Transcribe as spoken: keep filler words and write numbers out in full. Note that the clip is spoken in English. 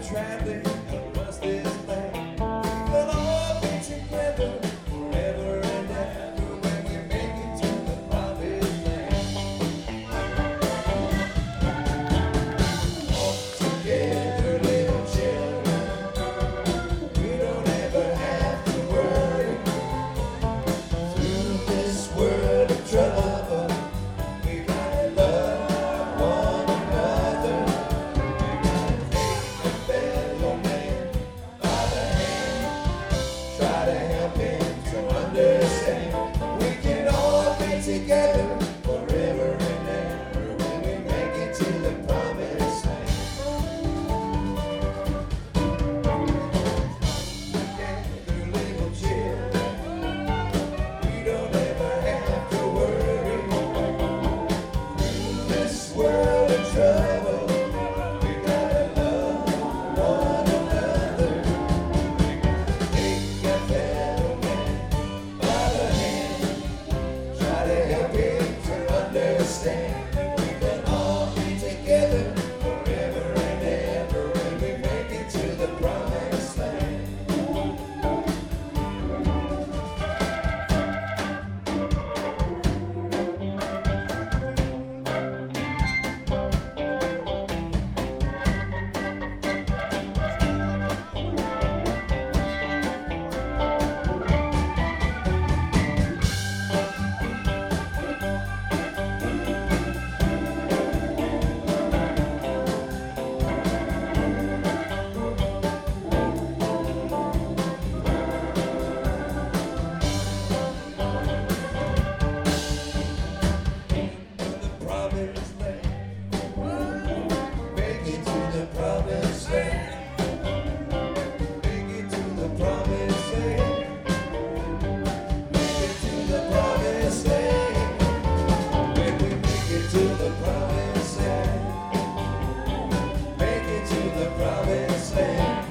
traveling across this land. We'll all be together forever and ever when we make it to the promised land. All together, little children, we don't ever have to worry. Through this world of trouble, we gotta love one another. We gotta take a fellow man by the hand, try to help him to understand. We can all be together forever and ever when we make it to the promised land. Together, little children, we don't ever have to worry. Through this world of trouble, we gotta love one another. We gotta take a fellow man by the hand, try to help him to understand. We can all be together forever and ever when we make it to the promised land. The promised land. Make it to the promised land. Make it to the promised land. Make it to the promised land. When we make it to the promised land. Make it to the promised land.